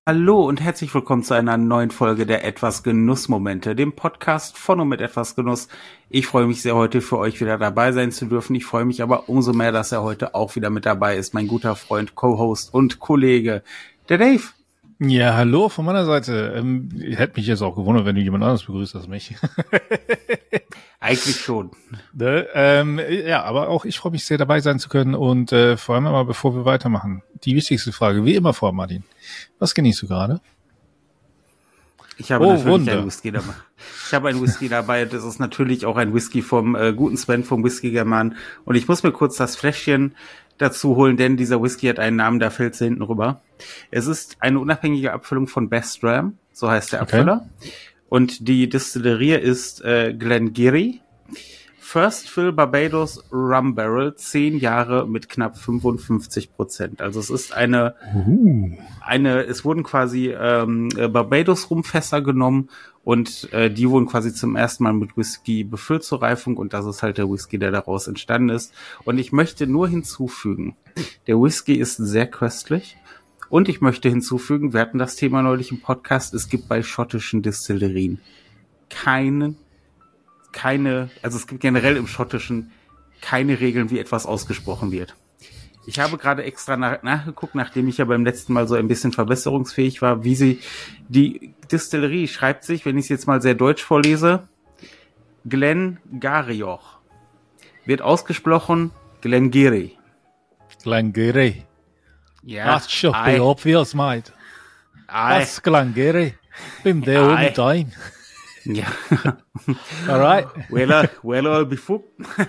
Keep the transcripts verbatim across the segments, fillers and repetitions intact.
Hallo und herzlich willkommen zu einer neuen Folge der Etwas Genussmomente, dem Podcast von und mit Etwas Genuss. Ich freue mich sehr, heute für euch wieder dabei sein zu dürfen. Ich freue mich aber umso mehr, dass er heute auch wieder mit dabei ist, mein guter Freund, Co-Host und Kollege, der Dave. Ja, hallo von meiner Seite. Ähm, hätte mich jetzt auch gewundert, wenn du jemand anderes begrüßt als mich. Eigentlich schon. Ne? Ähm, ja, aber auch ich freue mich sehr, dabei sein zu können. Und äh, vor allem aber, bevor wir weitermachen, die wichtigste Frage, wie immer vor, Martin. Was genießt du gerade? Ich habe Oh, natürlich Wunder. einen Whisky dabei. Ich habe einen Whisky dabei. Das ist natürlich auch ein Whisky vom äh, guten Sven vom Whisky-German. Und ich muss mir kurz das Fläschchen dazu holen, denn dieser Whisky hat einen Namen, da fällt sie hinten rüber. Es ist eine unabhängige Abfüllung von Best Dram, so heißt der Abfüller. Okay. Und die Distillerie ist äh, Glengarry. First Fill Barbados Rum Barrel, zehn Jahre mit knapp fünfundfünfzig Prozent. Also es ist eine, uh. eine, es wurden quasi ähm, Barbados Rumfässer genommen und äh, die wurden quasi zum ersten Mal mit Whisky befüllt zur Reifung und das ist halt der Whisky, der daraus entstanden ist. Und ich möchte nur hinzufügen, der Whisky ist sehr köstlich. Und ich möchte hinzufügen, wir hatten das Thema neulich im Podcast, es gibt bei schottischen Distillerien keinen, keine, also es gibt generell im Schottischen keine Regeln, wie etwas ausgesprochen wird. Ich habe gerade extra nach, nachgeguckt, nachdem ich ja beim letzten Mal so ein bisschen verbesserungsfähig war, wie sie, die Distillerie schreibt sich, wenn ich es jetzt mal sehr deutsch vorlese, Glengarioch. Wird ausgesprochen Glengarry. Glengarry. Ja, das should be obvious, mate. That's Glengarry. Been there all the time. Ja. Alright. Well, uh, well, I'll be fucked.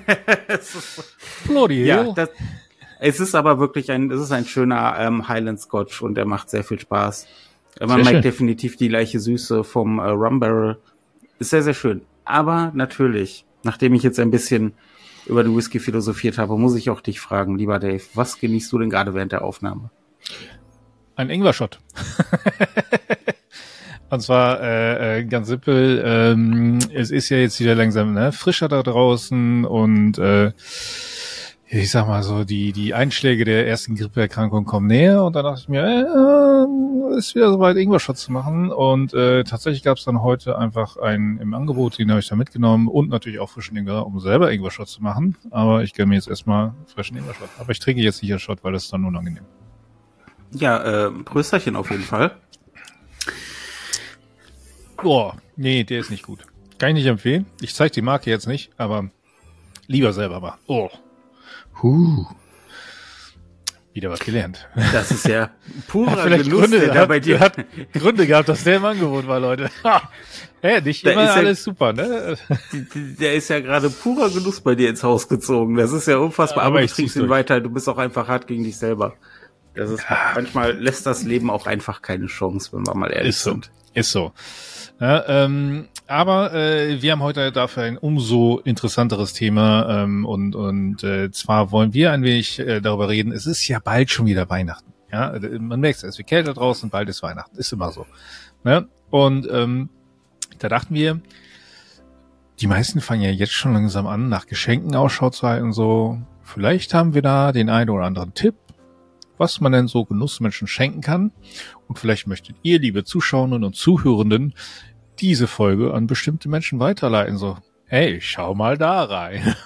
Bloody ja, hell. das, es ist aber wirklich ein, es ist ein schöner ähm, Highland Scotch und der macht sehr viel Spaß. Man sehr merkt schön. definitiv die gleiche Süße vom äh, Rum Barrel. Ist sehr, sehr schön. Aber natürlich, nachdem ich jetzt ein bisschen über den Whisky philosophiert habe, muss ich auch dich fragen, lieber Dave, was genießt du denn gerade während der Aufnahme? Ein Ingwer-Shot. Und zwar äh, äh, ganz simpel, ähm, es ist ja jetzt wieder langsam ne, frischer da draußen und äh, ich sag mal so, die die Einschläge der ersten Grippeerkrankung kommen näher und dann dachte ich mir, äh, äh, ist wieder soweit Ingwer-Shot zu machen und äh, tatsächlich gab es dann heute einfach einen im Angebot, den habe ich da mitgenommen und natürlich auch frischen Ingwer, um selber Ingwer-Shot zu machen, aber ich gönne mir jetzt erstmal frischen Ingwer-Shot. Aber ich trinke jetzt nicht einen Shot, weil das ist dann unangenehm. Ja, äh, Prösterchen auf jeden Fall. Boah, nee, der ist nicht gut. Kann ich nicht empfehlen. Ich zeige die Marke jetzt nicht, aber lieber selber mal. Oh. Huh. Wieder was gelernt. Das ist ja purer vielleicht Genuss, Gründe, der da bei dir hat Gründe gehabt, dass der im Angebot war, Leute. Hä, nicht da immer ist ja, alles super, ne? Der ist ja gerade purer Genuss bei dir ins Haus gezogen. Das ist ja unfassbar. Ja, aber, aber du trinkst ihn weiter. Du bist auch einfach hart gegen dich selber. Das ist ja. Manchmal lässt das Leben auch einfach keine Chance, wenn wir mal ehrlich ist so. sind. Ist so. Ja, ähm, aber äh, wir haben heute dafür ein umso interessanteres Thema ähm, und und äh, zwar wollen wir ein wenig äh, darüber reden. Es ist ja bald schon wieder Weihnachten. Ja, man merkt es, es wird kälter draußen, bald ist Weihnachten, ist immer so. Ja? Und ähm, da dachten wir, die meisten fangen ja jetzt schon langsam an, nach Geschenken Ausschau zu halten und so. Vielleicht haben wir da den einen oder anderen Tipp, was man denn so Genussmenschen schenken kann. Und vielleicht möchtet ihr, liebe Zuschauerinnen und Zuhörenden, diese Folge an bestimmte Menschen weiterleiten. So, hey, schau mal da rein.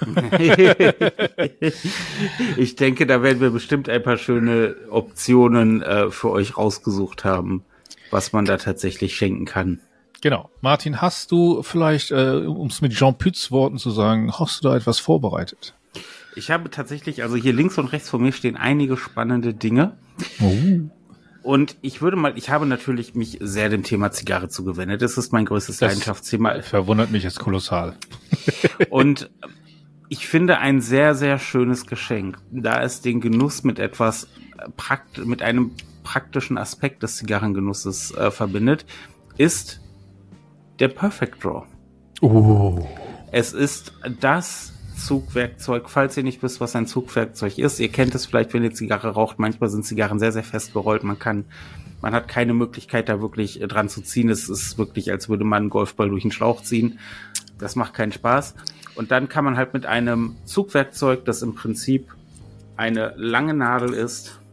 Ich denke, da werden wir bestimmt ein paar schöne Optionen äh, für euch rausgesucht haben, was man da tatsächlich schenken kann. Genau. Martin, hast du vielleicht, äh, um es mit Jean Pütz Worten zu sagen, hast du da etwas vorbereitet? Ich habe tatsächlich, also hier links und rechts von mir stehen einige spannende Dinge. Oh. Und ich würde mal, ich habe natürlich mich sehr dem Thema Zigarre zugewendet. Das ist mein größtes das Leidenschaftsthema. Verwundert mich jetzt kolossal. Und ich finde ein sehr, sehr schönes Geschenk, da es den Genuss mit etwas prakt, mit einem praktischen Aspekt des Zigarrengenusses äh, verbindet, ist der Perfect Draw. Oh. Es ist das Zugwerkzeug, falls ihr nicht wisst, was ein Zugwerkzeug ist. Ihr kennt es vielleicht, wenn ihr Zigarre raucht. Manchmal sind Zigarren sehr, sehr fest gerollt. Man kann, man hat keine Möglichkeit, da wirklich dran zu ziehen. Es ist wirklich, als würde man einen Golfball durch einen Schlauch ziehen. Das macht keinen Spaß. Und dann kann man halt mit einem Zugwerkzeug, das im Prinzip eine lange Nadel ist,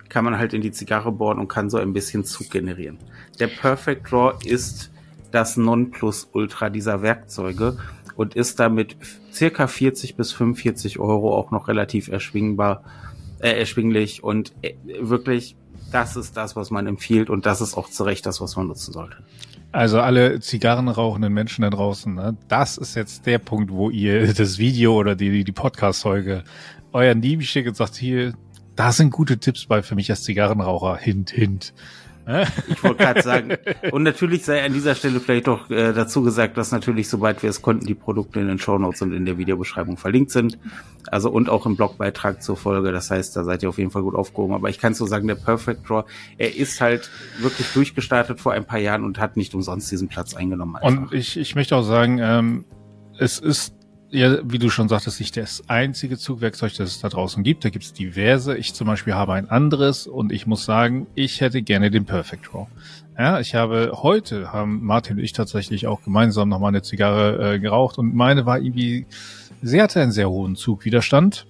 kann man halt in die Zigarre bohren und kann so ein bisschen Zug generieren. Der Perfect Draw ist das Nonplusultra dieser Werkzeuge und ist damit circa vierzig bis fünfundvierzig Euro auch noch relativ erschwingbar, äh, erschwinglich und äh, wirklich, das ist das, was man empfiehlt und das ist auch zu Recht das, was man nutzen sollte. Also alle zigarrenrauchenden Menschen da draußen, ne, das ist jetzt der Punkt, wo ihr das Video oder die, die Podcast-Folge euren Lieben schickt und sagt, hier, da sind gute Tipps bei für mich als Zigarrenraucher, hint, hint. Ich wollte gerade sagen, und natürlich sei an dieser Stelle vielleicht doch äh, dazu gesagt, dass natürlich, sobald wir es konnten, die Produkte in den Shownotes und in der Videobeschreibung verlinkt sind. Also und auch im Blogbeitrag zur Folge. Das heißt, da seid ihr auf jeden Fall gut aufgehoben. Aber ich kann so sagen, der Perfect Draw, er ist halt wirklich durchgestartet vor ein paar Jahren und hat nicht umsonst diesen Platz eingenommen. Einfach. Und ich, ich möchte auch sagen, ähm, es ist ja, wie du schon sagtest, nicht das einzige Zugwerkzeug, das es da draußen gibt. Da gibt es diverse. Ich zum Beispiel habe ein anderes und ich muss sagen, ich hätte gerne den Perfect Draw. Ja, ich habe heute, haben Martin und ich tatsächlich auch gemeinsam noch mal eine Zigarre äh, geraucht und meine war irgendwie, sie hatte einen sehr hohen Zugwiderstand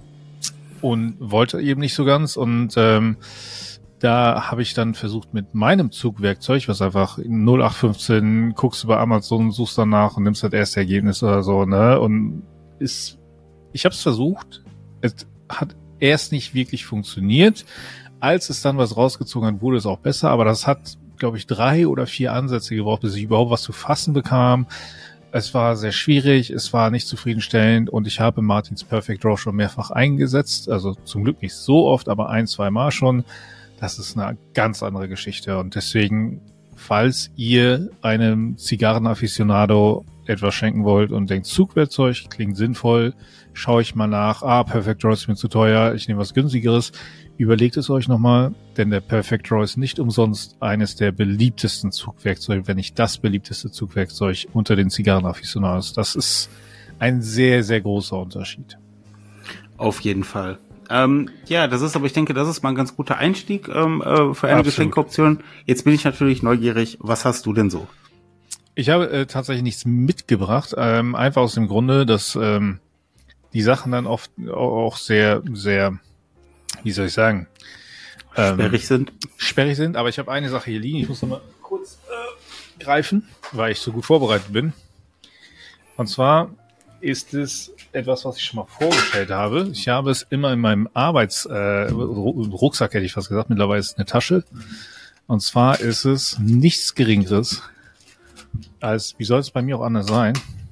und wollte eben nicht so ganz und ähm, da habe ich dann versucht mit meinem Zugwerkzeug, was einfach null acht fünfzehn, guckst du bei Amazon, suchst danach und nimmst das erste Ergebnis oder so, ne? Und ist, ich habe es versucht, es hat erst nicht wirklich funktioniert. Als es dann was rausgezogen hat, wurde es auch besser, aber das hat, glaube ich, drei oder vier Ansätze gebraucht, bis ich überhaupt was zu fassen bekam. Es war sehr schwierig, es war nicht zufriedenstellend und ich habe Martins Perfect Draw schon mehrfach eingesetzt, also zum Glück nicht so oft, aber ein, zwei Mal schon. Das ist eine ganz andere Geschichte und deswegen, falls ihr einem Zigarrenaficionado etwas schenken wollt und denkt, Zugwerkzeug klingt sinnvoll, schaue ich mal nach, ah, Perfect Draw ist mir zu teuer, ich nehme was günstigeres, überlegt es euch nochmal, denn der Perfect Draw ist nicht umsonst eines der beliebtesten Zugwerkzeuge, wenn nicht das beliebteste Zugwerkzeug unter den Zigarrenaficionados. Das ist ein sehr, sehr großer Unterschied. Auf jeden Fall. Ähm, ja, das ist, aber ich denke, das ist mal ein ganz guter Einstieg ähm, äh, für eine Geschenkoption. Jetzt bin ich natürlich neugierig. Was hast du denn so? Ich habe äh, tatsächlich nichts mitgebracht, ähm, einfach aus dem Grunde, dass ähm, die Sachen dann oft auch sehr, sehr, wie soll ich sagen, ähm, sperrig sind. Sperrig sind, aber ich habe eine Sache hier liegen. Ich muss noch mal kurz äh, greifen, weil ich so gut vorbereitet bin. Und zwar ist es etwas, was ich schon mal vorgestellt habe. Ich habe es immer in meinem Arbeits äh, Rucksack, hätte ich fast gesagt. Mittlerweile ist es eine Tasche. Und zwar ist es nichts Geringeres als, wie soll es bei mir auch anders sein,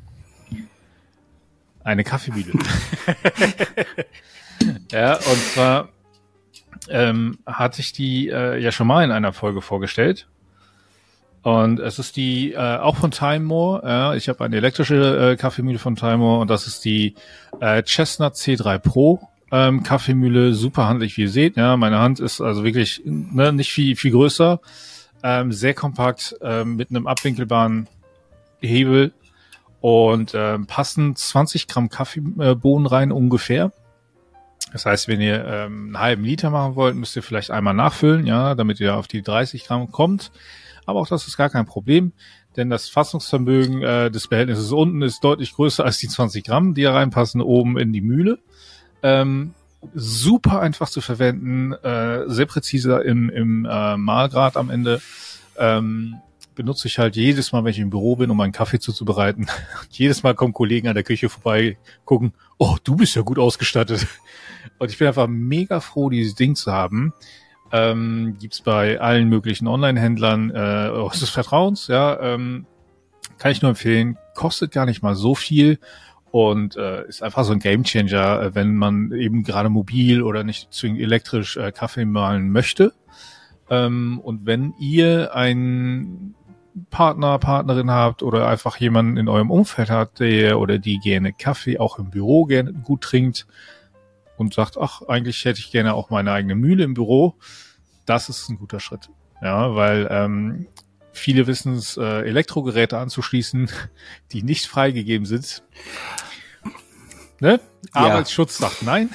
eine Kaffeemühle. Ja, und zwar ähm, hatte ich die äh, ja schon mal in einer Folge vorgestellt. Und es ist die, äh, auch von Timemore, ja, ich habe eine elektrische äh, Kaffeemühle von Timemore und das ist die äh, Chestnut C drei Pro ähm, Kaffeemühle, super handlich, wie ihr seht, ja, meine Hand ist also wirklich ne, nicht viel viel größer, ähm, sehr kompakt, ähm, mit einem abwinkelbaren Hebel und ähm, passen zwanzig Gramm Kaffeebohnen rein ungefähr. Das heißt, wenn ihr ähm, einen halben Liter machen wollt, müsst ihr vielleicht einmal nachfüllen, ja, damit ihr auf die dreißig Gramm kommt. Aber auch das ist gar kein Problem, denn das Fassungsvermögen äh, des Behältnisses unten ist deutlich größer als die zwanzig Gramm, die da reinpassen, oben in die Mühle. Ähm, super einfach zu verwenden, äh, sehr präzise im, im äh, Mahlgrad am Ende. Ähm, benutze ich halt jedes Mal, wenn ich im Büro bin, um einen Kaffee zuzubereiten. Jedes Mal kommen Kollegen an der Küche vorbei, gucken, oh, du bist ja gut ausgestattet. Und ich bin einfach mega froh, dieses Ding zu haben. Ähm, gibt's bei allen möglichen Online-Händlern äh, des Vertrauens, ja, ähm, kann ich nur empfehlen, kostet gar nicht mal so viel und äh, ist einfach so ein Gamechanger, äh, wenn man eben gerade mobil oder nicht zwingend elektrisch äh, Kaffee mahlen möchte. Ähm, und wenn ihr einen Partner, Partnerin habt oder einfach jemanden in eurem Umfeld habt, der oder die gerne Kaffee auch im Büro gerne gut trinkt, und sagt, ach, eigentlich hätte ich gerne auch meine eigene Mühle im Büro, das ist ein guter Schritt. Ja, weil ähm, viele wissen es, äh, Elektrogeräte anzuschließen, die nicht freigegeben sind. Ne? Ja. Arbeitsschutz sagt nein.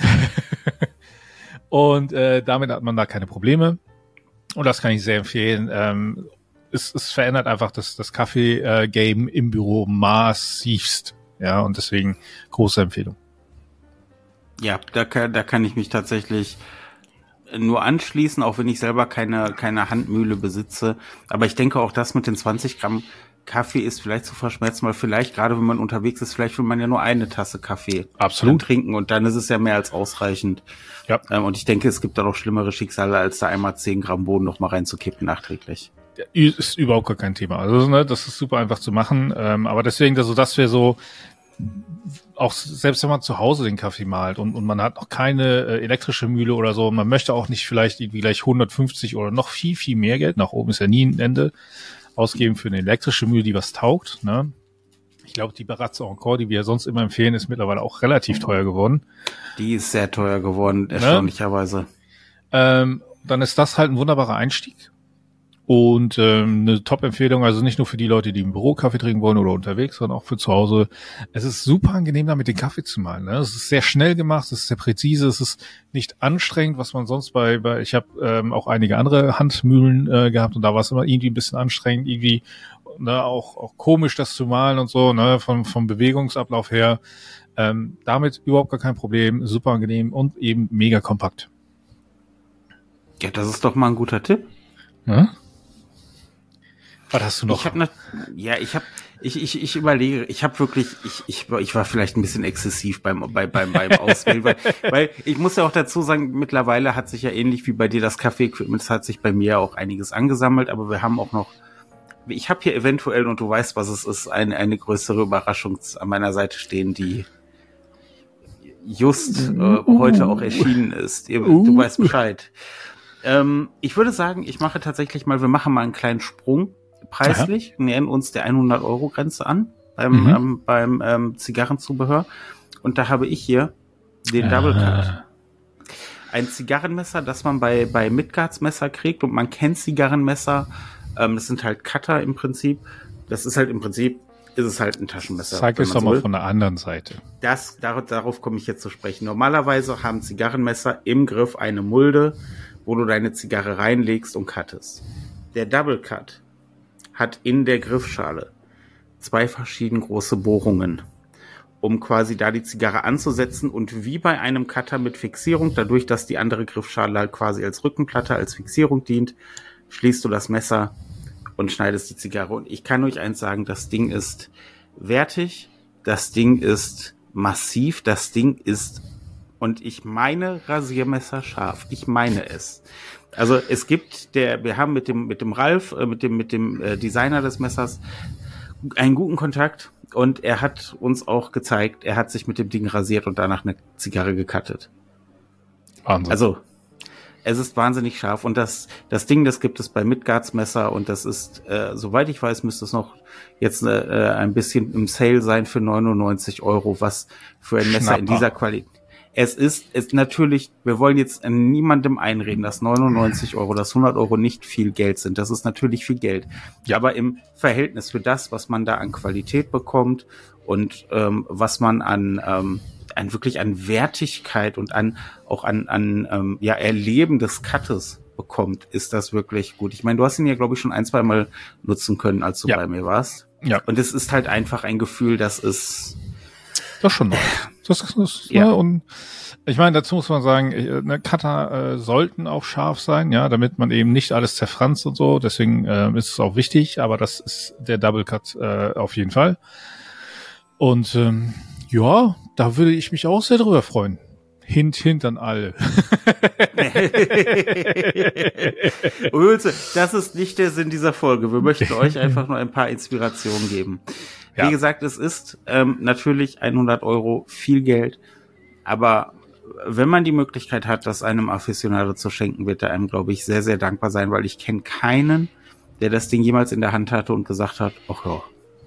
Und äh, damit hat man da keine Probleme. Und das kann ich sehr empfehlen. Ähm, es, es verändert einfach das, das Kaffee-Game äh, im Büro massivst. Ja, und deswegen große Empfehlung. Ja, da kann, da kann ich mich tatsächlich nur anschließen, auch wenn ich selber keine keine Handmühle besitze. Aber ich denke auch, das mit den zwanzig Gramm Kaffee ist vielleicht zu verschmerzen, weil vielleicht, gerade wenn man unterwegs ist, vielleicht will man ja nur eine Tasse Kaffee Absolut trinken und dann ist es ja mehr als ausreichend. Ja. Ähm, und ich denke, es gibt da noch schlimmere Schicksale, als da einmal zehn Gramm Bohnen noch mal reinzukippen nachträglich. Ist überhaupt gar kein Thema. Also, ne, das ist super einfach zu machen. Ähm, aber deswegen, also das wäre so, auch selbst wenn man zu Hause den Kaffee malt und, und man hat noch keine äh, elektrische Mühle oder so, man möchte auch nicht vielleicht irgendwie gleich hundertfünfzig oder noch viel, viel mehr Geld, nach oben ist ja nie ein Ende, ausgeben für eine elektrische Mühle, die was taugt. Ne? Ich glaube, die Baratze Encore, die wir sonst immer empfehlen, ist mittlerweile auch relativ teuer geworden. Die ist sehr teuer geworden, erstaunlicherweise. Ne? Ähm, dann ist das halt ein wunderbarer Einstieg. Und ähm, eine Top-Empfehlung, also nicht nur für die Leute, die im Büro Kaffee trinken wollen oder unterwegs, sondern auch für zu Hause. Es ist super angenehm, damit den Kaffee zu malen. Ne? Es ist sehr schnell gemacht, es ist sehr präzise, es ist nicht anstrengend, was man sonst bei, bei ich habe ähm, auch einige andere Handmühlen äh, gehabt und da war es immer irgendwie ein bisschen anstrengend, irgendwie ne, auch auch komisch, das zu malen und so, ne, vom vom Bewegungsablauf her. Ähm, damit überhaupt gar kein Problem, super angenehm und eben mega kompakt. Ja, das ist doch mal ein guter Tipp. Ja? Was hast du noch? Ich habe ja, ich habe, ich, ich, ich überlege, ich habe wirklich, ich, ich, ich war vielleicht ein bisschen exzessiv beim, beim, beim, beim Auswählen, weil, weil ich muss ja auch dazu sagen, mittlerweile hat sich ja ähnlich wie bei dir das Kaffee-Equipment, es hat sich bei mir auch einiges angesammelt, aber wir haben auch noch, ich habe hier eventuell, und du weißt, was es ist, eine, eine größere Überraschung an meiner Seite stehen, die just äh, heute auch erschienen ist. Ihr, du weißt Bescheid. Ähm, ich würde sagen, ich mache tatsächlich mal, wir machen mal einen kleinen Sprung preislich, Aha. nähern uns der hundert Euro Grenze an beim, mhm. ähm, beim ähm, Zigarrenzubehör. Und da habe ich hier den ah. Double Cut. Ein Zigarrenmesser, das man bei, bei Midgards Messer kriegt. Und man kennt Zigarrenmesser. Ähm, das sind halt Cutter im Prinzip. Das ist halt im Prinzip, ist es halt ein Taschenmesser. Zeig es doch mal von der anderen Seite. Das, darauf, darauf komme ich jetzt zu sprechen. Normalerweise haben Zigarrenmesser im Griff eine Mulde, wo du deine Zigarre reinlegst und cuttest. Der Double Cut hat in der Griffschale zwei verschieden große Bohrungen, um quasi da die Zigarre anzusetzen und wie bei einem Cutter mit Fixierung, dadurch, dass die andere Griffschale halt quasi als Rückenplatte, als Fixierung dient, schließt du das Messer und schneidest die Zigarre. Und ich kann euch eins sagen, das Ding ist wertig, das Ding ist massiv, das Ding ist, und ich meine Rasiermesser scharf, ich meine es. Also es gibt der, wir haben mit dem mit dem Ralf, äh, mit dem mit dem äh, Designer des Messers einen guten Kontakt und er hat uns auch gezeigt, er hat sich mit dem Ding rasiert und danach eine Zigarre gecuttet. Wahnsinn. Also es ist wahnsinnig scharf und das das Ding, das gibt es bei Midgards Messer und das ist, äh, soweit ich weiß, müsste es noch jetzt äh, ein bisschen im Sale sein für neunundneunzig Euro, was für ein Messer Schnapper. In dieser Qualität. Es ist, es natürlich, wir wollen jetzt niemandem einreden, dass neunundneunzig Euro, dass hundert Euro nicht viel Geld sind. Das ist natürlich viel Geld. Ja, aber im Verhältnis für das, was man da an Qualität bekommt und ähm, was man an, ähm, an wirklich an Wertigkeit und an auch an, an ähm, ja, Erleben des Cuttes bekommt, ist das wirklich gut. Ich meine, du hast ihn ja, glaube ich, schon ein, zwei Mal nutzen können, als du ja. bei mir warst. Ja. Und es ist halt einfach ein Gefühl, das ist Das ist schon neu. Das ist, das, ja. ne, und ich meine, dazu muss man sagen, ne, Cutter äh, sollten auch scharf sein, ja, damit man eben nicht alles zerfranst und so. Deswegen äh, ist es auch wichtig, aber das ist der Double Cut äh, auf jeden Fall. Und ähm, ja, da würde ich mich auch sehr drüber freuen. Hint, hint an alle. Das ist nicht der Sinn dieser Folge. Wir möchten euch einfach nur ein paar Inspirationen geben. Wie ja. gesagt, es ist ähm, natürlich hundert Euro viel Geld, aber wenn man die Möglichkeit hat, das einem Aficionado zu schenken, wird er einem, glaube ich, sehr, sehr dankbar sein, weil ich kenne keinen, der das Ding jemals in der Hand hatte und gesagt hat, ach ja.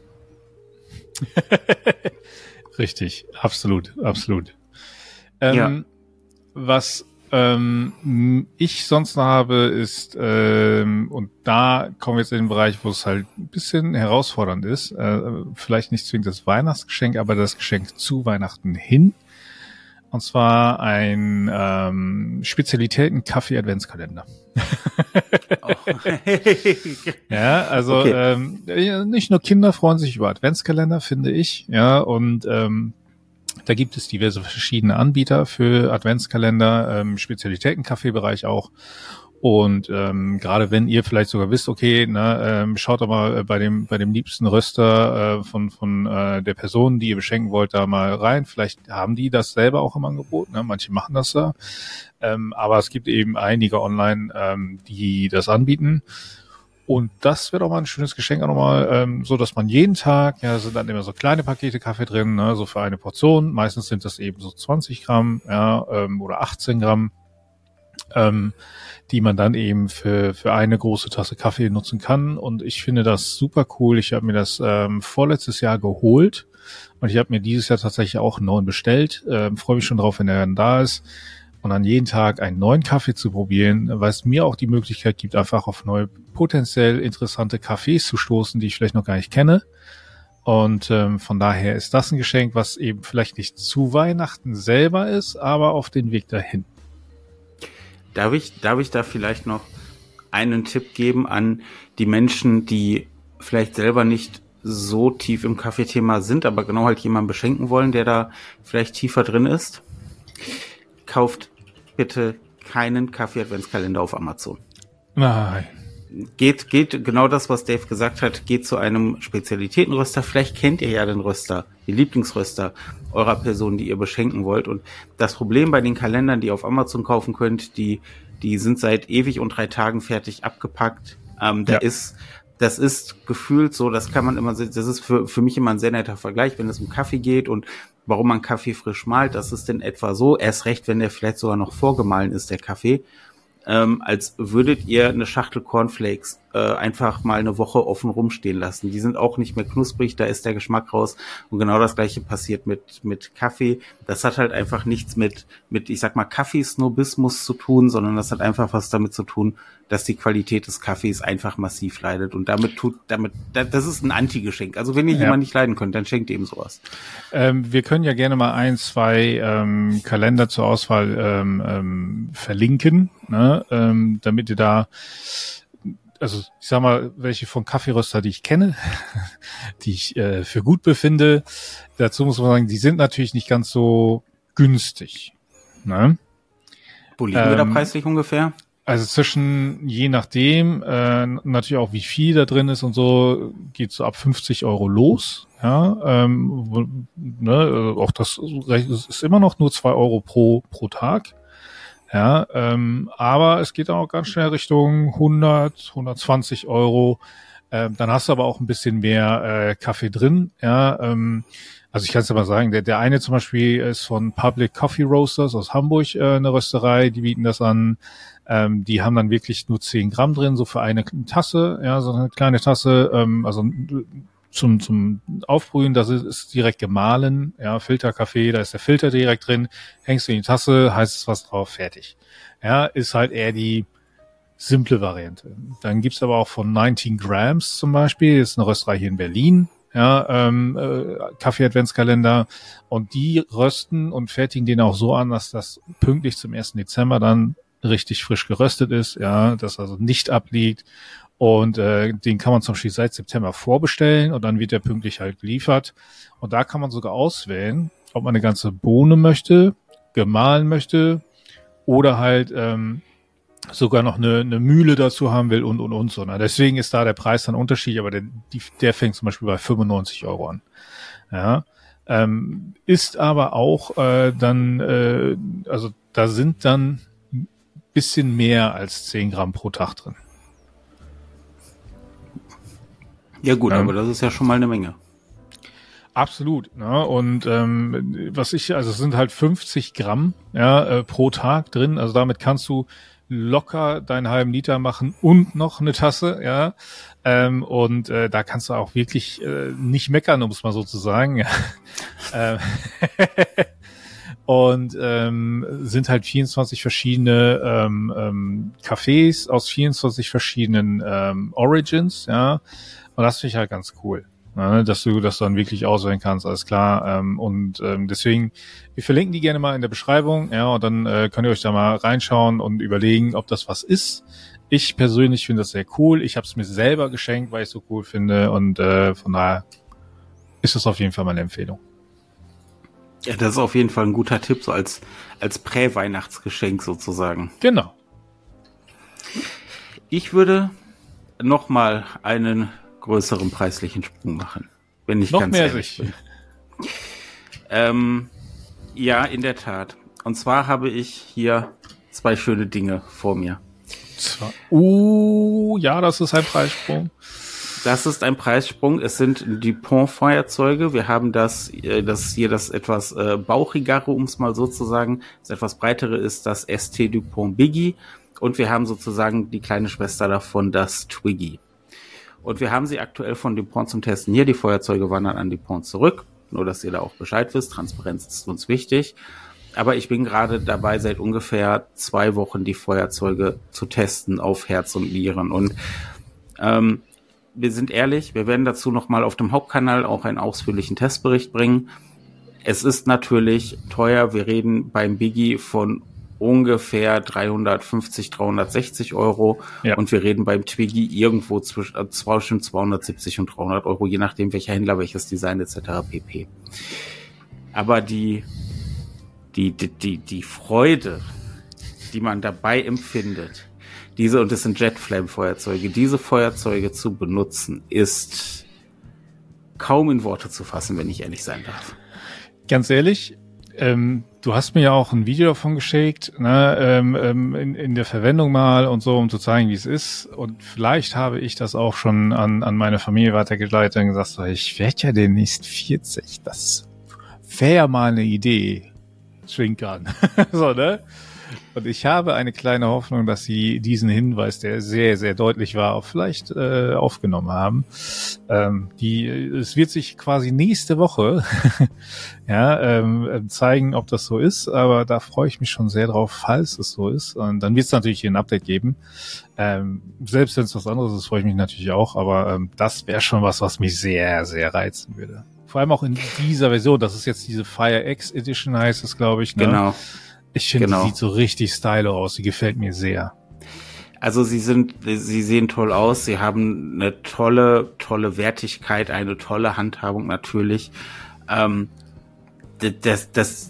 Richtig, absolut, absolut. Ähm, ja. Was ähm, ich sonst noch habe, ist, ähm, und da kommen wir jetzt in den Bereich, wo es halt ein bisschen herausfordernd ist, äh, vielleicht nicht zwingend das Weihnachtsgeschenk, aber das Geschenk zu Weihnachten hin. Und zwar ein ähm, Spezialitäten-Kaffee-Adventskalender. Oh. Ja, also okay. ähm, nicht nur Kinder freuen sich über Adventskalender, finde ich, ja, und ähm, Da gibt es diverse verschiedene Anbieter für Adventskalender, ähm, Spezialitäten-Kaffeebereich auch. Und ähm, gerade wenn ihr vielleicht sogar wisst, okay, na, ähm, schaut doch mal bei dem bei dem liebsten Röster äh, von von äh, der Person, die ihr beschenken wollt, da mal rein. Vielleicht haben die das selber auch im Angebot. Ne? Manche machen das da, ähm, aber es gibt eben einige online, ähm, die das anbieten. Und das wird auch mal ein schönes Geschenk auch nochmal, ähm, so dass man jeden Tag, ja, sind dann immer so kleine Pakete Kaffee drin, ne, so für eine Portion. Meistens sind das eben so zwanzig Gramm, ja, ähm, oder achtzehn Gramm. Ähm, die man dann eben für für eine große Tasse Kaffee nutzen kann. Und ich finde das super cool. Ich habe mir das ähm, vorletztes Jahr geholt und ich habe mir dieses Jahr tatsächlich auch einen neuen bestellt. Ähm, freue mich schon drauf, wenn er dann da ist. Und an jeden Tag einen neuen Kaffee zu probieren, weil es mir auch die Möglichkeit gibt, einfach auf neue, potenziell interessante Kaffees zu stoßen, die ich vielleicht noch gar nicht kenne. Und ähm, von daher ist das ein Geschenk, was eben vielleicht nicht zu Weihnachten selber ist, aber auf den Weg dahin. Darf ich, darf ich da vielleicht noch einen Tipp geben an die Menschen, die vielleicht selber nicht so tief im Kaffeethema sind, aber genau halt jemanden beschenken wollen, der da vielleicht tiefer drin ist? Kauft bitte keinen Kaffee-Adventskalender auf Amazon. Nein. Geht, geht genau das, was Dave gesagt hat, geht zu einem Spezialitätenröster. Vielleicht kennt ihr ja den Röster, den Lieblingsröster eurer Person, die ihr beschenken wollt. Und das Problem bei den Kalendern, die ihr auf Amazon kaufen könnt, die, die sind seit ewig und drei Tagen fertig abgepackt. Ähm, da Ja. ist, das ist gefühlt so, das kann man immer, das ist für, für mich immer ein sehr netter Vergleich, wenn es um Kaffee geht und warum man Kaffee frisch malt. Das ist in etwa so, erst recht, wenn der vielleicht sogar noch vorgemahlen ist, der Kaffee. Ähm, als würdet ihr eine Schachtel Cornflakes äh, einfach mal eine Woche offen rumstehen lassen. Die sind auch nicht mehr knusprig, da ist der Geschmack raus. Und genau das Gleiche passiert mit mit Kaffee. Das hat halt einfach nichts mit, mit ich sag mal, Kaffeesnobismus zu tun, sondern das hat einfach was damit zu tun, dass die Qualität des Kaffees einfach massiv leidet. Und damit tut, damit, das ist ein Anti-Geschenk. Also wenn ihr Ja. jemanden nicht leiden könnt, dann schenkt ihm sowas. Ähm, wir können ja gerne mal ein, zwei ähm, Kalender zur Auswahl ähm, ähm, verlinken, ne? ähm, damit ihr da, also ich sag mal, welche von Kaffeeröster, die ich kenne, die ich äh, für gut befinde. Dazu muss man sagen, die sind natürlich nicht ganz so günstig. Ne? Wo liegen wir da Ähm, preislich ungefähr? Also zwischen, je nachdem, äh, natürlich auch wie viel da drin ist und so, geht so ab fünfzig Euro los. Ja, ähm, wo, ne, auch das ist immer noch nur zwei Euro pro pro Tag. Ja, ähm, aber es geht auch ganz schnell Richtung hundert, hundertzwanzig Euro. Ähm, dann hast du aber auch ein bisschen mehr äh, Kaffee drin. Ja, ähm, also ich kann es ja mal sagen, der, der eine zum Beispiel ist von Public Coffee Roasters aus Hamburg, äh, eine Rösterei, die bieten das an. Ähm, die haben dann wirklich nur zehn Gramm drin, so für eine Tasse, ja, so eine kleine Tasse, ähm, also zum zum Aufbrühen, das ist, ist direkt gemahlen, ja, Filterkaffee, da ist der Filter direkt drin, hängst du in die Tasse, heißt es was drauf, fertig. Ja, ist halt eher die simple Variante. Dann gibt's aber auch von neunzehn Grams zum Beispiel, ist eine Rösterei hier in Berlin, ja, ähm, äh, Kaffee-Adventskalender, und die rösten und fertigen den auch so an, dass das pünktlich zum ersten Dezember dann richtig frisch geröstet ist, ja, das also nicht abliegt, und äh, den kann man zum Beispiel seit September vorbestellen und dann wird der pünktlich halt geliefert, und da kann man sogar auswählen, ob man eine ganze Bohne möchte, gemahlen möchte oder halt ähm, sogar noch eine, eine Mühle dazu haben will und und und so. Na, deswegen ist da der Preis dann unterschiedlich, aber der, die, der fängt zum Beispiel bei fünfundneunzig Euro an. Ja, ähm, ist aber auch äh, dann, äh, also da sind dann bisschen mehr als zehn Gramm pro Tag drin. Ja gut, ähm, aber das ist ja schon mal eine Menge. Absolut. Ne? Und ähm, was ich, also es sind halt fünfzig Gramm ja, äh, pro Tag drin. Also damit kannst du locker deinen halben Liter machen und noch eine Tasse, ja. Ähm, und äh, da kannst du auch wirklich äh, nicht meckern, um es mal so zu sagen. ähm, und ähm, sind halt vierundzwanzig verschiedene ähm, ähm, Cafés aus vierundzwanzig verschiedenen ähm, Origins, ja. Und das finde ich halt ganz cool. Ne, dass du das dann wirklich auswählen kannst, alles klar. Ähm, und ähm, deswegen, wir verlinken die gerne mal in der Beschreibung, ja, und dann äh, könnt ihr euch da mal reinschauen und überlegen, ob das was ist. Ich persönlich finde das sehr cool. Ich habe es mir selber geschenkt, weil ich es so cool finde, und äh, von daher ist das auf jeden Fall meine Empfehlung. Ja, das ist auf jeden Fall ein guter Tipp, so als, als Prä-Weihnachtsgeschenk sozusagen. Genau. Ich würde noch mal einen größeren preislichen Sprung machen, wenn ich noch ganz mehr ehrlich sich. bin. Ähm, ja, in der Tat. Und zwar habe ich hier zwei schöne Dinge vor mir. Zwar, uh, ja, das ist ein Preissprung. Das ist ein Preissprung. Es sind Dupont-Feuerzeuge. Wir haben das, das hier das etwas äh, bauchigere, um es mal so zu sagen. Das etwas breitere ist das S T Dupont Biggie. Und wir haben sozusagen die kleine Schwester davon, das Twiggy. Und wir haben sie aktuell von Dupont zum Testen hier. Die Feuerzeuge wandern an Dupont zurück. Nur, dass ihr da auch Bescheid wisst. Transparenz ist uns wichtig. Aber ich bin gerade dabei, seit ungefähr zwei Wochen die Feuerzeuge zu testen auf Herz und Nieren. Und ähm, wir sind ehrlich, wir werden dazu nochmal auf dem Hauptkanal auch einen ausführlichen Testbericht bringen. Es ist natürlich teuer. Wir reden beim Biggie von ungefähr dreihundertfünfzig, dreihundertsechzig Euro. Ja. Und wir reden beim Twiggy irgendwo zwischen, äh, zwischen zweihundertsiebzig und dreihundert Euro, je nachdem welcher Händler, welches Design et cetera pp. Aber die, die, die, die, die Freude, die man dabei empfindet, diese, und es sind Jetflame-Feuerzeuge, diese Feuerzeuge zu benutzen, ist kaum in Worte zu fassen, wenn ich ehrlich sein darf. Ganz ehrlich, ähm, du hast mir ja auch ein Video davon geschickt, ne, ähm, ähm, in, in der Verwendung mal und so, um zu zeigen, wie es ist. Und vielleicht habe ich das auch schon an, an meine Familie weitergeleitet und gesagt, so, ich werde ja demnächst vierzig. Das wäre ja mal eine Idee. Schwinkern. So, ne? Und ich habe eine kleine Hoffnung, dass sie diesen Hinweis, der sehr, sehr deutlich war, auch vielleicht äh, aufgenommen haben. Ähm, die, es wird sich quasi nächste Woche ja, ähm, zeigen, ob das so ist, aber da freue ich mich schon sehr drauf, falls es so ist. Und dann wird es natürlich hier ein Update geben. Ähm, selbst wenn es was anderes ist, freue ich mich natürlich auch, aber ähm, das wäre schon was, was mich sehr, sehr reizen würde. Vor allem auch in dieser Version, das ist jetzt diese Fire X Edition, heißt es, glaube ich. Ne? Genau. Ich finde, genau. die sieht so richtig stylo aus. Die gefällt mir sehr. Also sie sind, sie sehen toll aus. Sie haben eine tolle, tolle Wertigkeit, eine tolle Handhabung natürlich. Ähm, das, das,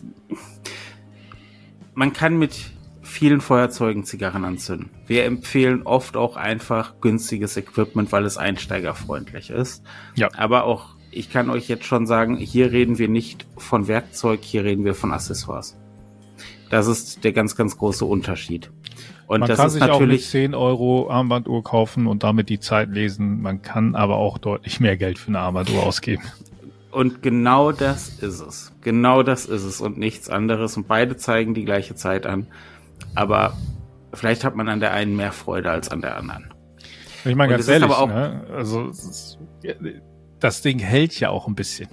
man kann mit vielen Feuerzeugen Zigarren anzünden. Wir empfehlen oft auch einfach günstiges Equipment, weil es einsteigerfreundlich ist. Ja. Aber auch, ich kann euch jetzt schon sagen, hier reden wir nicht von Werkzeug, hier reden wir von Accessoires. Das ist der ganz, ganz große Unterschied. Und man das kann ist sich natürlich auch mit zehn Euro Armbanduhr kaufen und damit die Zeit lesen. Man kann aber auch deutlich mehr Geld für eine Armbanduhr ausgeben. Und genau das ist es. Genau das ist es und nichts anderes. Und beide zeigen die gleiche Zeit an. Aber vielleicht hat man an der einen mehr Freude als an der anderen. Ich meine, ganz ehrlich, aber auch, ne? Also das Ding hält ja auch ein bisschen.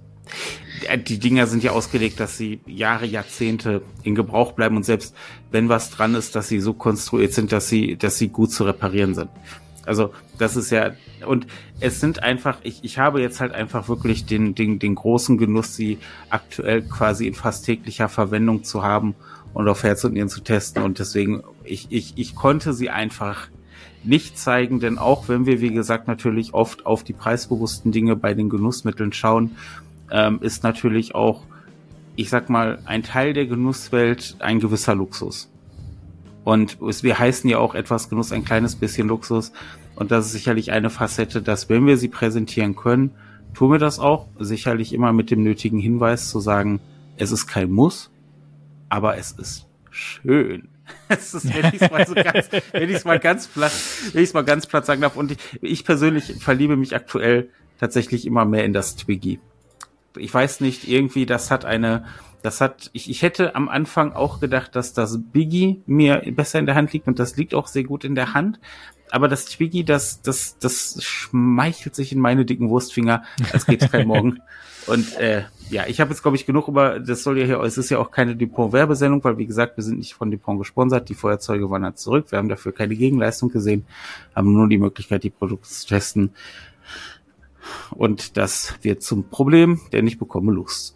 Die Dinger sind ja ausgelegt, dass sie Jahre, Jahrzehnte in Gebrauch bleiben und selbst wenn was dran ist, dass sie so konstruiert sind, dass sie, dass sie gut zu reparieren sind. Also das ist ja, und es sind einfach, ich, ich habe jetzt halt einfach wirklich den, den, den großen Genuss, sie aktuell quasi in fast täglicher Verwendung zu haben und auf Herz und Nieren zu testen und deswegen, ich, ich, ich konnte sie einfach nicht zeigen, denn auch wenn wir, wie gesagt, natürlich oft auf die preisbewussten Dinge bei den Genussmitteln schauen, ähm, ist natürlich auch, ich sag mal, ein Teil der Genusswelt ein gewisser Luxus. Und es, wir heißen ja auch etwas Genuss, ein kleines bisschen Luxus. Und das ist sicherlich eine Facette, dass wenn wir sie präsentieren können, tun wir das auch. Sicherlich immer mit dem nötigen Hinweis zu sagen, es ist kein Muss, aber es ist schön. Es ist, wenn ich es mal so ganz, wenn ich es mal ganz platt, wenn ich es mal ganz platt sagen darf. Und ich, ich persönlich verliebe mich aktuell tatsächlich immer mehr in das Twiggy. Ich weiß nicht, irgendwie, das hat eine, das hat, ich, ich hätte am Anfang auch gedacht, dass das Biggie mir besser in der Hand liegt und das liegt auch sehr gut in der Hand. Aber das Twiggy, das, das, das schmeichelt sich in meine dicken Wurstfinger, als geht's kein Morgen. Und äh, ja, ich habe jetzt, glaube ich, genug über, das soll ja hier, es ist ja auch keine Dupont-Werbesendung, weil, wie gesagt, wir sind nicht von Dupont gesponsert, die Feuerzeuge wandern zurück, wir haben dafür keine Gegenleistung gesehen, haben nur die Möglichkeit, die Produkte zu testen. Und das wird zum Problem, denn ich bekomme Lust.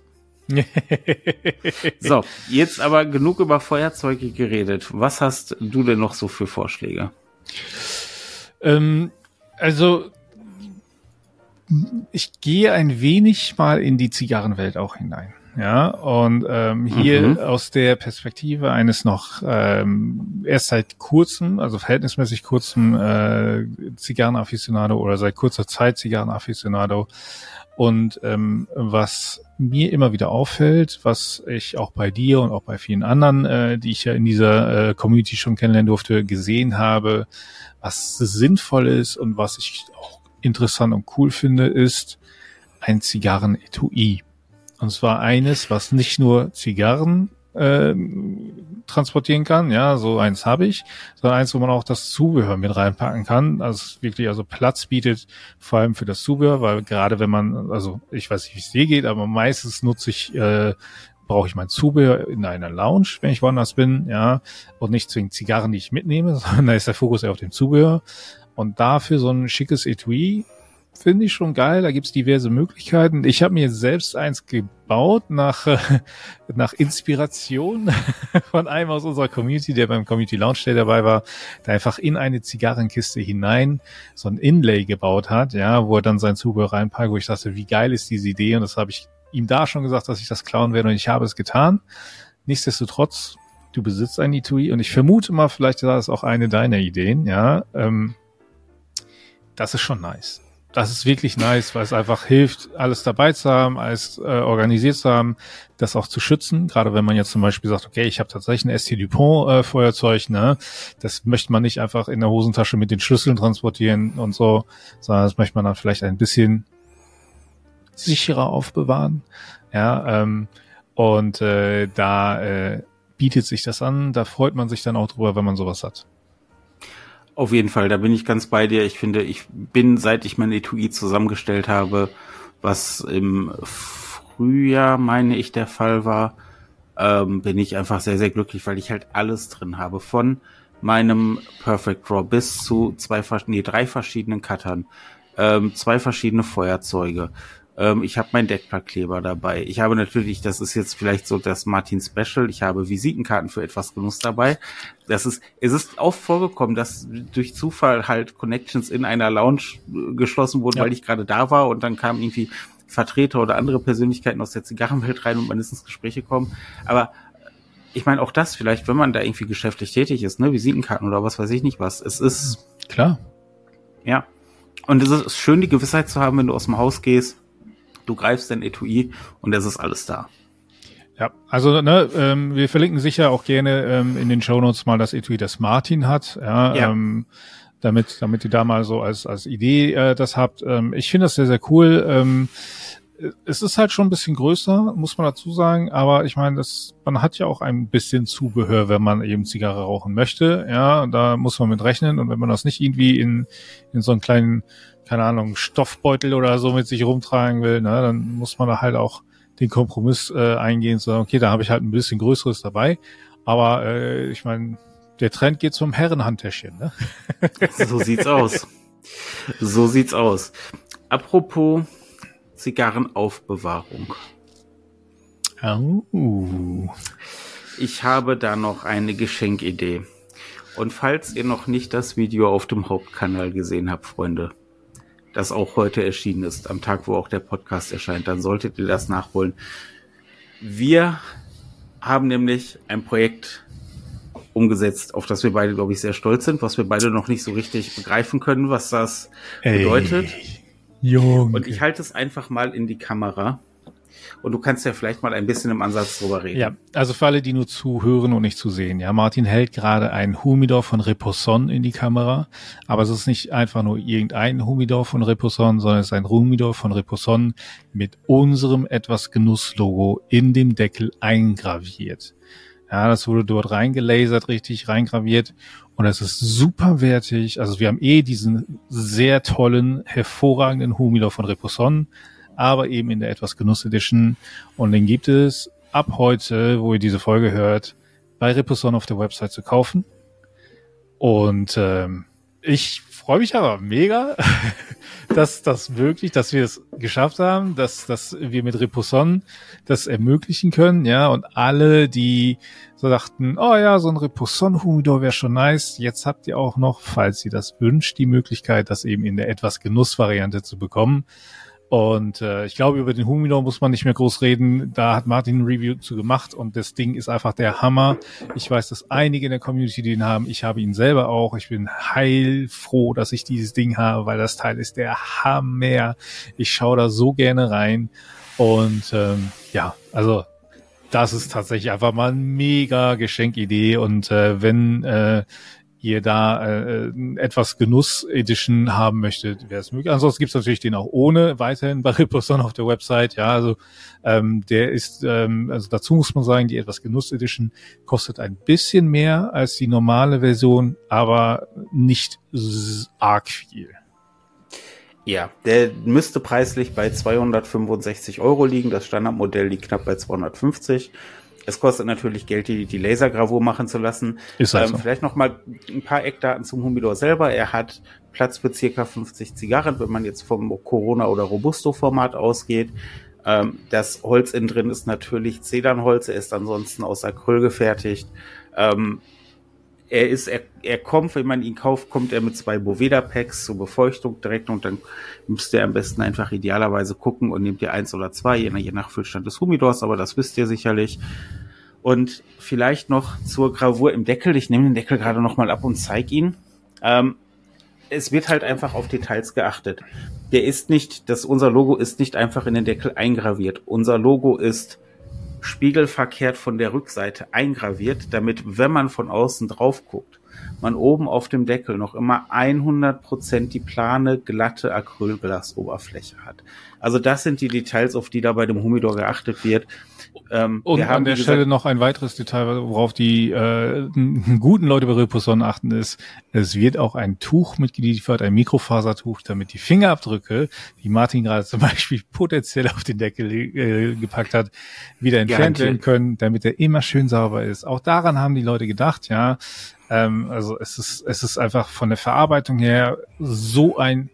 So, jetzt aber genug über Feuerzeuge geredet. Was hast du denn noch so für Vorschläge? Ähm, also, ich gehe ein wenig mal in die Zigarrenwelt auch hinein. ja, und ähm, hier Mhm. aus der Perspektive eines noch ähm, erst seit kurzem, also verhältnismäßig kurzem äh, Zigarrenafficionado oder seit kurzer Zeit Zigarrenafficionado. Und ähm, was mir immer wieder auffällt, was ich auch bei dir und auch bei vielen anderen, äh, die ich ja in dieser äh, Community schon kennenlernen durfte, gesehen habe, was sinnvoll ist und was ich auch interessant und cool finde, ist ein Zigarren-Etui. Und zwar eines, was nicht nur Zigarren äh, transportieren kann, ja, so eins habe ich, sondern eins, wo man auch das Zubehör mit reinpacken kann, also es wirklich also Platz bietet, vor allem für das Zubehör, weil gerade wenn man, also ich weiß nicht, wie es dir geht, aber meistens nutze ich, äh, brauche ich mein Zubehör in einer Lounge, wenn ich woanders bin, ja, und nicht zwingend Zigarren, die ich mitnehme, sondern da ist der Fokus eher auf dem Zubehör. Und dafür so ein schickes Etui finde ich schon geil, da gibt's diverse Möglichkeiten. Ich habe mir selbst eins gebaut nach äh, nach Inspiration von einem aus unserer Community, der beim Community Lounge Day dabei war, der einfach in eine Zigarrenkiste hinein so ein Inlay gebaut hat, ja, wo er dann sein Zubehör reinpackt, wo ich dachte, wie geil ist diese Idee, und das habe ich ihm da schon gesagt, dass ich das klauen werde, und ich habe es getan. Nichtsdestotrotz, du besitzt ein Etui und ich vermute mal, vielleicht war das auch eine deiner Ideen, ja, ähm, das ist schon nice. Das ist wirklich nice, weil es einfach hilft, alles dabei zu haben, alles äh, organisiert zu haben, das auch zu schützen. Gerade wenn man jetzt zum Beispiel sagt, okay, ich habe tatsächlich ein S T Dupont äh, Feuerzeug, ne, das möchte man nicht einfach in der Hosentasche mit den Schlüsseln transportieren und so, sondern das möchte man dann vielleicht ein bisschen sicherer aufbewahren. Ja, ähm, und äh, da äh, bietet sich das an. Da freut man sich dann auch drüber, wenn man sowas hat. Auf jeden Fall, da bin ich ganz bei dir. Ich finde, ich bin, seit ich mein Etui zusammengestellt habe, was im Frühjahr, meine ich, der Fall war, ähm, bin ich einfach sehr, sehr glücklich, weil ich halt alles drin habe. Von meinem Perfect Draw bis zu zwei, nee, drei verschiedenen Cuttern, ähm, zwei verschiedene Feuerzeuge. Ähm, ich habe meinen Deckblattkleber dabei. Ich habe natürlich, das ist jetzt vielleicht so das Martin Special, ich habe Visitenkarten für etwas Genuss dabei. Das ist, es ist auch vorgekommen, dass durch Zufall halt Connections in einer Lounge geschlossen wurden, ja, weil ich gerade da war, und dann kamen irgendwie Vertreter oder andere Persönlichkeiten aus der Zigarrenwelt rein und man ist ins Gespräch gekommen. Aber ich meine auch das vielleicht, wenn man da irgendwie geschäftlich tätig ist, ne, Visitenkarten oder was weiß ich nicht was. Es ist klar. Ja. Und es ist schön, die Gewissheit zu haben, wenn du aus dem Haus gehst, du greifst dein Etui und es ist alles da. Ja, also ne, ähm, wir verlinken sicher auch gerne ähm, in den Shownotes mal das Etui, das Martin hat, ja, ja. Ähm, damit damit ihr da mal so als als Idee äh, das habt. Ähm, ich finde das sehr, sehr cool. Ähm, es ist halt schon ein bisschen größer, muss man dazu sagen, aber ich meine, das, man hat ja auch ein bisschen Zubehör, wenn man eben Zigarre rauchen möchte, ja, da muss man mit rechnen, und wenn man das nicht irgendwie in in so einen kleinen, keine Ahnung, Stoffbeutel oder so mit sich rumtragen will, ne, dann muss man da halt auch den Kompromiss äh, eingehen, so, okay, da habe ich halt ein bisschen Größeres dabei, aber äh, ich meine, der Trend geht zum Herrenhandtäschchen, ne? So sieht's aus. So sieht's aus. Apropos Zigarrenaufbewahrung. Oh. Ich habe da noch eine Geschenkidee. Und falls ihr noch nicht das Video auf dem Hauptkanal gesehen habt, Freunde, das auch heute erschienen ist, am Tag, wo auch der Podcast erscheint, dann solltet ihr das nachholen. Wir haben nämlich ein Projekt umgesetzt, auf das wir beide, glaube ich, sehr stolz sind, was wir beide noch nicht so richtig begreifen können, was das Ey, bedeutet. Junge. Und ich halte es einfach mal in die Kamera. Und du kannst ja vielleicht mal ein bisschen im Ansatz drüber reden. Ja, also für alle, die nur zuhören und nicht zu sehen. Ja, Martin hält gerade ein Humidor von Reposson in die Kamera. Aber es ist nicht einfach nur irgendein Humidor von Reposson, sondern es ist ein Humidor von Reposson mit unserem etwas Genuss-Logo in dem Deckel eingraviert. Ja, das wurde dort reingelasert, richtig reingraviert. Und es ist super wertig. Also wir haben eh diesen sehr tollen, hervorragenden Humidor von Reposson, aber eben in der etwas Genuss Edition. Und den gibt es ab heute, wo ihr diese Folge hört, bei Reposson auf der Website zu kaufen. Und ähm, ich freue mich aber mega, dass das wirklich, dass wir es geschafft haben, dass dass wir mit Reposson das ermöglichen können, ja. Und alle, die so dachten, oh ja, so ein Reposson-Humidor wäre schon nice. Jetzt habt ihr auch noch, falls ihr das wünscht, die Möglichkeit, das eben in der etwas Genuss-Variante zu bekommen. Und äh, ich glaube, über den Humidor muss man nicht mehr groß reden. Da hat Martin ein Review zu gemacht und das Ding ist einfach der Hammer. Ich weiß, dass einige in der Community den haben. Ich habe ihn selber auch. Ich bin heilfroh, dass ich dieses Ding habe, weil das Teil ist der Hammer. Ich schaue da so gerne rein. Und ähm, ja, also das ist tatsächlich einfach mal eine mega Geschenkidee. Und äh, wenn äh, ihr da äh, etwas Genuss-Edition haben möchtet, wäre es möglich. Ansonsten gibt es natürlich den auch ohne, weiterhin bei Riposon auf der Website. Ja, also ähm, der ist, ähm, also dazu muss man sagen, die etwas Genuss-Edition kostet ein bisschen mehr als die normale Version, aber nicht arg viel. Ja, der müsste preislich bei zweihundertfünfundsechzig Euro liegen. Das Standardmodell liegt knapp bei zweihundertfünfzig. Es kostet natürlich Geld, die, die Lasergravur machen zu lassen. Ist also. ähm, vielleicht noch mal ein paar Eckdaten zum Humidor selber. Er hat Platz für circa fünfzig Zigarren, wenn man jetzt vom Corona- oder Robusto-Format ausgeht. Ähm, das Holz innen drin ist natürlich Zedernholz. Er ist ansonsten aus Acryl gefertigt. Ähm, er ist, er, er kommt, wenn man ihn kauft, kommt er mit zwei Boveda-Packs zur Befeuchtung direkt und dann müsst ihr am besten einfach idealerweise gucken und nehmt ihr eins oder zwei, je nach, je nach Füllstand des Humidors, aber das wisst ihr sicherlich. Und vielleicht noch zur Gravur im Deckel. Ich nehme den Deckel gerade noch mal ab und zeige ihn. Ähm, es wird halt einfach auf Details geachtet. Der ist nicht, das, unser Logo ist nicht einfach in den Deckel eingraviert. Unser Logo ist spiegelverkehrt von der Rückseite eingraviert, damit, wenn man von außen drauf guckt, man oben auf dem Deckel noch immer hundert Prozent die plane, glatte Acrylglasoberfläche hat. Also das sind die Details, auf die da bei dem Humidor geachtet wird. Ähm, und wir haben, an der gesagt, Stelle noch ein weiteres Detail, worauf die äh, guten Leute bei Riposon achten, ist, es wird auch ein Tuch mitgeliefert, ein Mikrofasertuch, damit die Fingerabdrücke, die Martin gerade zum Beispiel potenziell auf den Deckel äh, gepackt hat, wieder entfernt werden können, damit er immer schön sauber ist. Auch daran haben die Leute gedacht, ja. Ähm, also es ist, es ist einfach von der Verarbeitung her so ein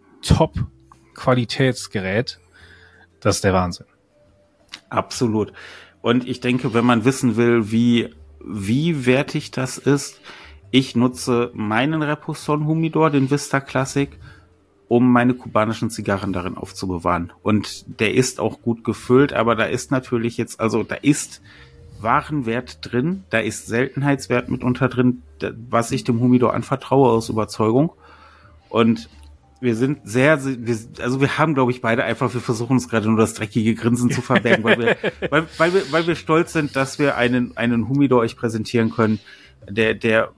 Top-Qualitätsgerät. Das ist der Wahnsinn. Absolut. Und ich denke, wenn man wissen will, wie, wie wertig das ist, ich nutze meinen Reposon Humidor, den Vista Classic, um meine kubanischen Zigarren darin aufzubewahren. Und der ist auch gut gefüllt, aber da ist natürlich jetzt, also da ist Warenwert drin, da ist Seltenheitswert mitunter drin, was ich dem Humidor anvertraue aus Überzeugung. Und wir sind sehr, wir, also wir haben, glaube ich, beide einfach, wir versuchen uns gerade nur das dreckige Grinsen zu verbergen, weil wir, weil, weil wir, weil wir stolz sind, dass wir einen, einen Humidor euch präsentieren können, der, der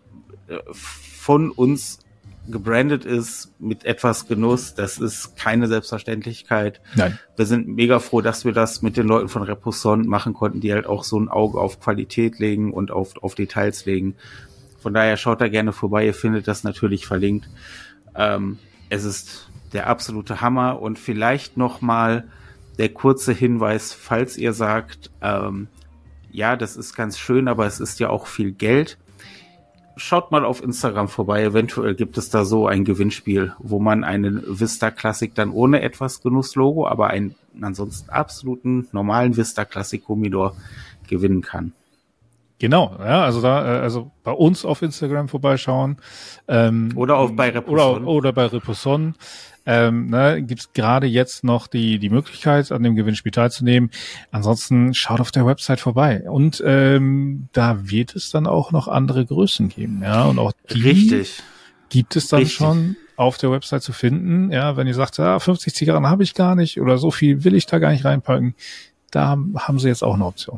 von uns gebrandet ist mit etwas Genuss. Das ist keine Selbstverständlichkeit. Nein. Wir sind mega froh, dass wir das mit den Leuten von Reposon machen konnten, die halt auch so ein Auge auf Qualität legen und auf, auf Details legen. Von daher schaut da gerne vorbei. Ihr findet das natürlich verlinkt. Ähm, Es ist der absolute Hammer und vielleicht noch mal der kurze Hinweis, falls ihr sagt, ähm, ja, das ist ganz schön, aber es ist ja auch viel Geld. Schaut mal auf Instagram vorbei, eventuell gibt es da so ein Gewinnspiel, wo man einen Vista Classic dann ohne etwas Genusslogo, aber einen ansonsten absoluten normalen Vista Classic Humidor gewinnen kann. Genau, ja, also da, also bei uns auf Instagram vorbeischauen. Ähm, oder auch bei Reposon. Oder, oder bei Reposon. Ähm, ne, gibt es gerade jetzt noch die die Möglichkeit, an dem Gewinnspiel teilzunehmen. Ansonsten schaut auf der Website vorbei. Und ähm, da wird es dann auch noch andere Größen geben. Ja, und auch die Richtig. gibt es dann Richtig. schon auf der Website zu finden. Ja, wenn ihr sagt, ja, fünfzig Zigarren habe ich gar nicht oder so viel will ich da gar nicht reinpacken, da haben sie jetzt auch eine Option.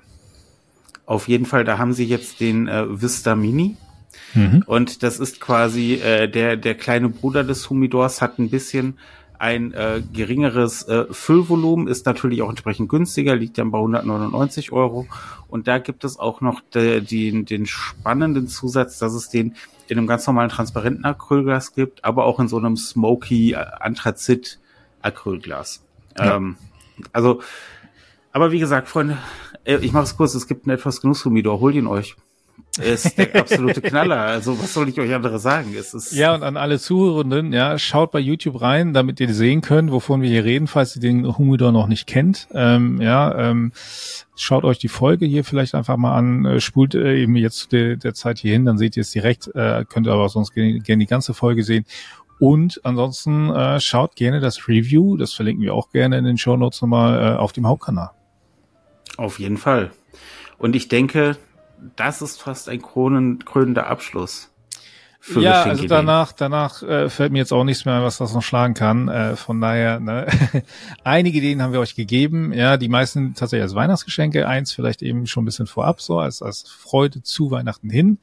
Auf jeden Fall, da haben sie jetzt den äh, Vista Mini. Mhm. Und das ist quasi äh, der der kleine Bruder des Humidors, hat ein bisschen ein äh, geringeres äh, Füllvolumen, ist natürlich auch entsprechend günstiger, liegt dann bei hundertneunundneunzig Euro. Und da gibt es auch noch de, den, den spannenden Zusatz, dass es den in einem ganz normalen transparenten Acrylglas gibt, aber auch in so einem smoky Anthrazit Acrylglas. Ja. Ähm, also, aber wie gesagt, Freunde, ich mache es kurz, es gibt einen etwas Genuss-Humidor, holt ihn euch. Es ist der absolute Knaller. Also was soll ich euch andere sagen? Es ist ja, und an alle Zuhörenden, ja, schaut bei YouTube rein, damit ihr sehen könnt, wovon wir hier reden, falls ihr den Humidor noch nicht kennt. Ähm, ja, ähm, schaut euch die Folge hier vielleicht einfach mal an, äh, spult äh, eben jetzt zu der, der Zeit hier hin, dann seht ihr es direkt, äh, könnt ihr aber sonst gerne die ganze Folge sehen. Und ansonsten äh, schaut gerne das Review, das verlinken wir auch gerne in den Shownotes nochmal, äh, auf dem Hauptkanal. Auf jeden Fall. Und ich denke, das ist fast ein kronen, krönender Abschluss. Für ja, also danach, danach äh, fällt mir jetzt auch nichts mehr ein, was das noch schlagen kann. Äh, von daher, ne, einige Ideen haben wir euch gegeben. Ja, die meisten tatsächlich als Weihnachtsgeschenke. Eins vielleicht eben schon ein bisschen vorab, so als als Freude zu Weihnachten hin.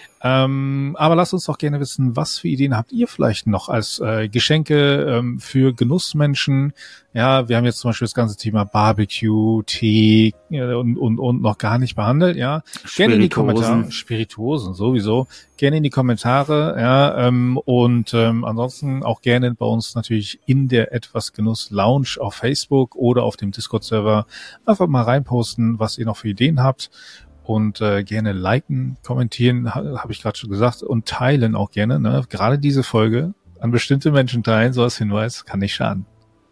Ähm, aber lasst uns doch gerne wissen, was für Ideen habt ihr vielleicht noch als äh, Geschenke ähm, für Genussmenschen? Ja, wir haben jetzt zum Beispiel das ganze Thema Barbecue, Tee äh, und, und, und noch gar nicht behandelt, ja. Gerne in die Kommentare. Spirituosen, sowieso. Gerne in die Kommentare, ja. Ähm, und ähm, ansonsten auch gerne bei uns natürlich in der Etwas Genuss Lounge auf Facebook oder auf dem Discord-Server einfach mal reinposten, was ihr noch für Ideen habt. Und äh, gerne liken, kommentieren, ha, habe ich gerade schon gesagt, und teilen auch gerne. Ne? Gerade diese Folge an bestimmte Menschen teilen, so als Hinweis, kann nicht schaden.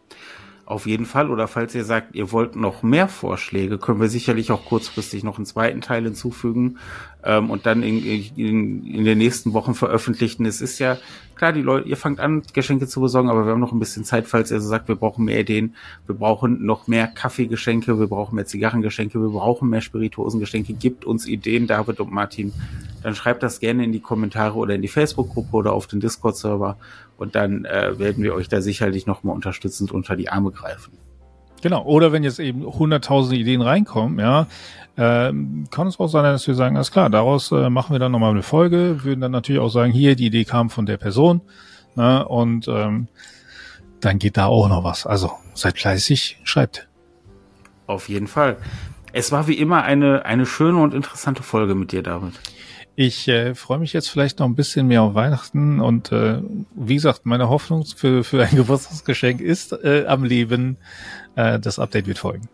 Auf jeden Fall. Oder falls ihr sagt, ihr wollt noch mehr Vorschläge, können wir sicherlich auch kurzfristig noch einen zweiten Teil hinzufügen ähm, und dann in, in, in den nächsten Wochen veröffentlichen. Es ist ja klar, die Leute, ihr fangt an, Geschenke zu besorgen, aber wir haben noch ein bisschen Zeit, falls ihr so sagt, wir brauchen mehr Ideen, wir brauchen noch mehr Kaffeegeschenke, wir brauchen mehr Zigarrengeschenke, wir brauchen mehr Spirituosengeschenke. Gibt uns Ideen, David und Martin. Dann schreibt das gerne in die Kommentare oder in die Facebook-Gruppe oder auf den Discord-Server. Und dann äh, werden wir euch da sicherlich nochmal unterstützend unter die Arme greifen. Genau, oder wenn jetzt eben hunderttausend Ideen reinkommen, ja, ähm, kann es auch sein, dass wir sagen, alles klar, daraus äh, machen wir dann nochmal eine Folge, würden dann natürlich auch sagen, hier, die Idee kam von der Person, ne, und ähm, dann geht da auch noch was. Also seid fleißig, schreibt. Auf jeden Fall. Es war wie immer eine eine schöne und interessante Folge mit dir, David. Ich äh, freue mich jetzt vielleicht noch ein bisschen mehr auf Weihnachten und äh, wie gesagt, meine Hoffnung für für ein Geburtstagsgeschenk ist äh, am Leben. Äh, das Update wird folgen.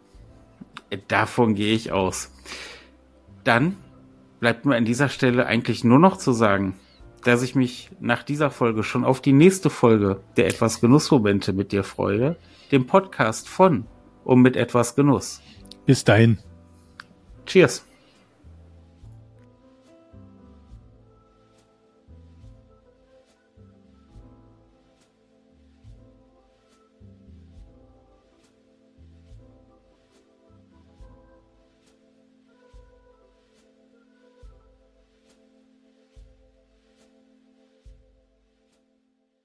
Davon gehe ich aus. Dann bleibt mir an dieser Stelle eigentlich nur noch zu sagen, dass ich mich nach dieser Folge schon auf die nächste Folge der Etwas Genussmomente mit dir freue, dem Podcast von und mit etwas Genuss. Bis dahin. Cheers.